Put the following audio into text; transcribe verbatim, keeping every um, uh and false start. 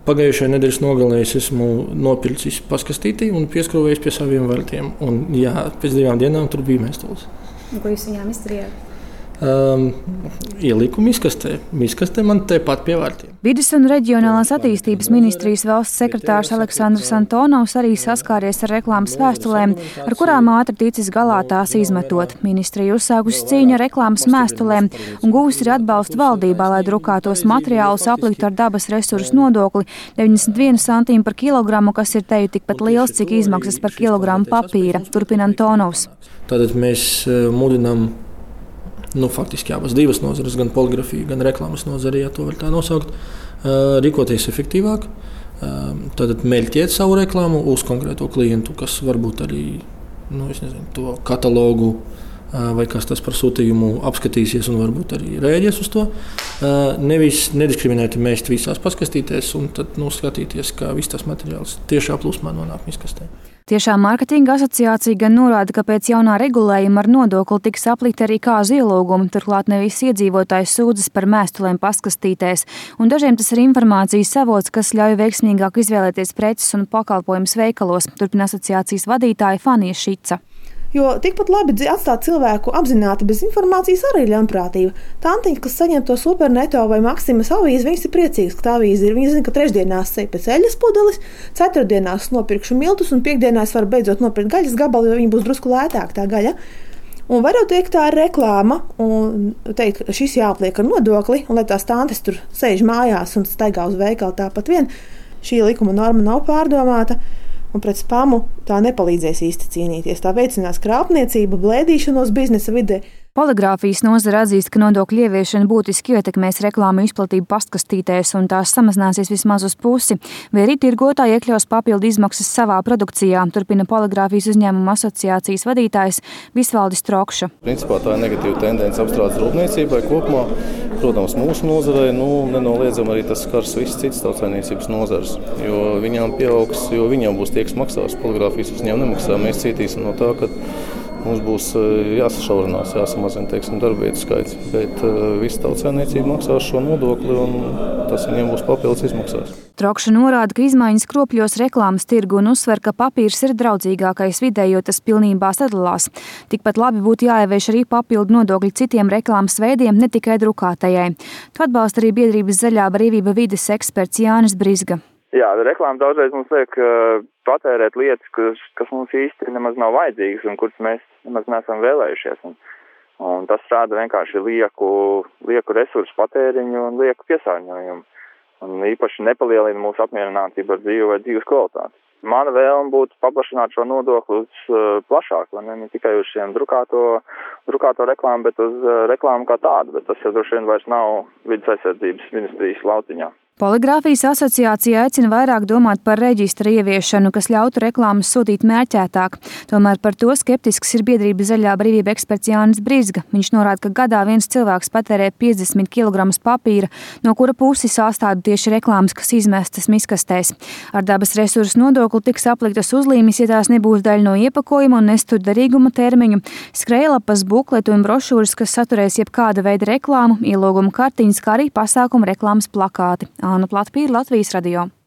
Pagājušajā nedēļas nogalē es esmu nopircis paskastīti un pieskrūvējis pie saviem veltiem. Un, jā, pēc divām dienām tur bija mēstulis. Ko jūs viņām izdarījāt? Um, ieliku miskastē. Miskastē man tepat pie vārtiem. Vides un reģionālās attīstības ministrijas valsts sekretārs Aleksandrs Antonovs arī saskāries ar reklāmas vēstulēm, ar kurām ātri ticis galā tās izmetot. Ministrija uzsākusi cīņu ar reklāmas mēstulēm un guvusi ir atbalstu valdībā, lai drukātos materiālus apliktu ar dabas resursu nodokli deviņdesmit vienu centīmu par kilogramu, kas ir teju tikpat liels, cik izmaksas par kilogramu papīra, turpina Antonovs. Tātad mēs mudinām Nu, faktiski abas divas nozares, gan poligrafija, gan reklāmas nozare, ja to var tā nosaukt, rīkoties efektīvāk. Tad mērķiet savu reklāmu uz konkrēto klientu, kas varbūt arī nu, es nezinu, to katalogu vai kas tas par sūtījumu apskatīsies un varbūt arī rēģēs uz to. Nevis nediskriminēti mēst visās paskastītēs un tad nu, skatīties, kā viss tas materiāls tiešā plūsmā nonāk miskastē. Tiešām mārketinga asociācija gan norāda, ka pēc jaunā regulējuma ar nodokli tiks aplikti arī kāzu ielūgumi, turklāt ne visi iedzīvotāji sūdzas par mēstulēm paskastītēs, un dažiem tas ir informācijas avots, kas ļauj veiksmīgāk izvēlēties preces un pakalpojumus veikalos, turpina asociācijas vadītāja Fanija Šica. Jo tikpat labi atstāt cilvēku apzināti bez informācijas arī ļaunprātība. Tantiņas, kas saņem to superneto vai Maksimas avīzi, viņas ir priecīgas, ka tā avīze ir. Viņa zina, ka trešdienās sēž pēc eļas pudeles, ceturtdienās nopirkšu miltus un piekdienās var beidzot nopirkt gaļas gabalu, jo viņa būs drusku lētāk tā gaļa. Un varētu teikt, tā ir reklāma un teikt, ka šis jāapliek ar nodokli, un lai tās tantes tur sēž mājās un staigā uz veikalu tāpat vien. Šī likuma norma nav pārdomāta. Un pret spamu tā nepalīdzēs īsti cīnīties. Tā veicinās krāpniecību, blēdīšanos biznesa vidē. Poligrāfijas nozare atzīst, ka nodokļu ieviešana būtiski ietekmēs reklāmu izplatību pastkastītēs un tās samazināsies vismaz uz pusi, vai arī tirgotāji iekļaus papildu izmaksas savā produkcijā, turpina Poligrāfijas uzņēmuma asociācijas vadītājs Visvaldis Trokša. Principā tā ir negatīva tendence apstrādes rūpniecībai kopumā. Protams, mūsu nozarei nu, nenoliedzam arī tas skars visas citas tautsaimniecības nozares, jo viņām pieaugs, jo viņām būs tie, kas maksās. Poligrāfijas uzņēmumi nemaksā, mēs cītīsim no tā, ka mums būs jāsašaurinās, jāsamazina teiksim, darbvietu skaits, bet uh, visa tautsaimniecība maksās šo nodokli un tas viņiem būs papildus izmaksās. Trokša norāda, ka izmaiņas kropļos reklāmas tirgu un uzsver, ka papīrs ir draudzīgākais vidē, jo tas pilnībā sadalās. Tikpat labi būtu jāievieš arī papildu nodokļi citiem reklāmas veidiem, ne tikai drukātajai. To atbalsta arī biedrības Zaļā brīvība vides eksperts Jānis Brizga. Jā, reklāma daudzreiz mums liek uh, patērēt lietas, kas, kas mums īsti nemaz nav vajadzīgas un kuras mēs nemaz neesam vēlējušies. Un, un tas rāda vienkārši lieku, lieku resursu patēriņu un lieku piesārņojumu. Un īpaši nepalielina mūsu apmierinātību ar dzīvi vai dzīves kvalitāti. Mana vēlme būtu paplašināt šo nodokli uz uh, plašāk, ne, ne tikai uz šiem drukāto, drukāto reklāmu, bet uz uh, reklāmu kā tādu. Bet tas jau droši vien vairs nav vides aizsardzības ministrijas lauciņā. Poligrāfijas asociācija aicina vairāk domāt par reģistra ieviešanu, kas ļautu reklāmas sūtīt mērķētāk. Tomēr par to skeptisks ir biedrības Zaļā brīvība eksperts Jānis Brizga. Viņš norāda, ka gadā viens cilvēks patērē piecdesmit kilogramus papīra, no kura pusi sastāda tieši reklāmas, kas izmestas miskastēs. Ar dabas resursu nodokli tiks apliktas uzlīmes, ja tās nebūs daļa no iepakojuma un nestur derīguma termiņu, skrejlapas, bukletu un brošūras, kas saturēs jebkāda veida reklāmu, ielūguma kartiņas, kā arī pasākumu reklāmas plakāti. Āna Platpīra, Latvijas radio.